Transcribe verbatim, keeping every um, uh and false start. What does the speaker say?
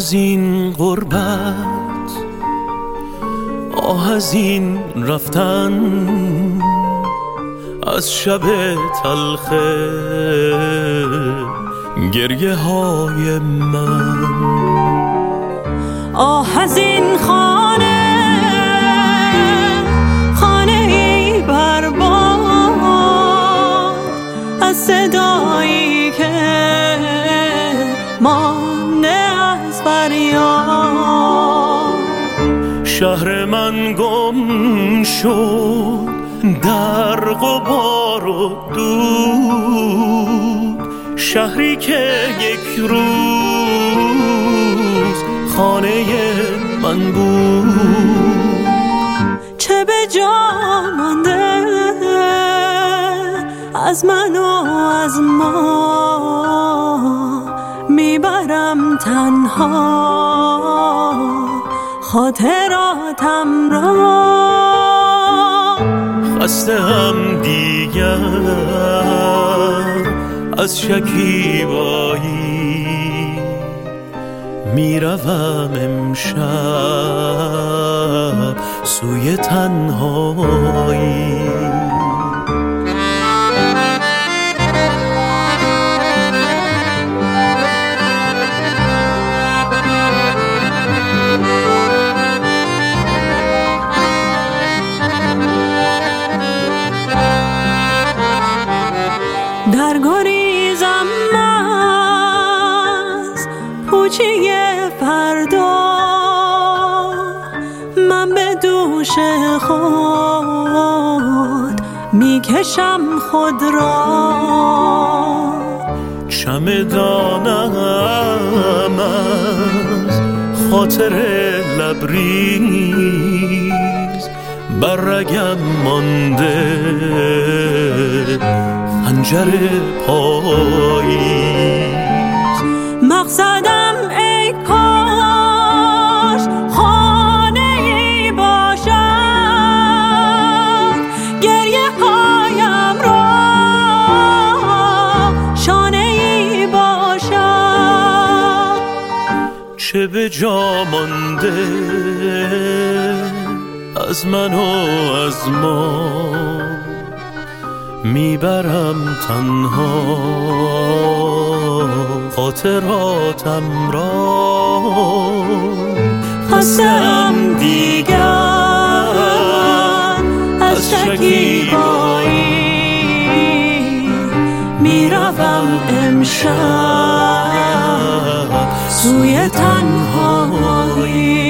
از این غربت، آه از این رفتن، از شب تلخ گریه های من. آه از این خانه، خانه ای برباد، از صدایی که مانده از فریاد. شهر من گم شد در غبار و دود، شهری که یک روز خانه من بود. چه به جا مانده از من و از ما، میبرم تنها خاطراتم را. خسته هم دیگر از شکیبایی، میروم امشب سوی تنهایی. در گریزم از پوچه فردا، من به دوش خود میکشم خود را. چمدانم از خاطر لبریز، بر رگم مانده خنجر پاییز. مقصدم ای کاش خانه ای باشد، گریه هایم را شانه ای باشد. چه به جا مانده از من و از ما، میبرم تنها خاطراتم را. خستم دیگر از شکیبایی، میروم امشب سوی تنهایی.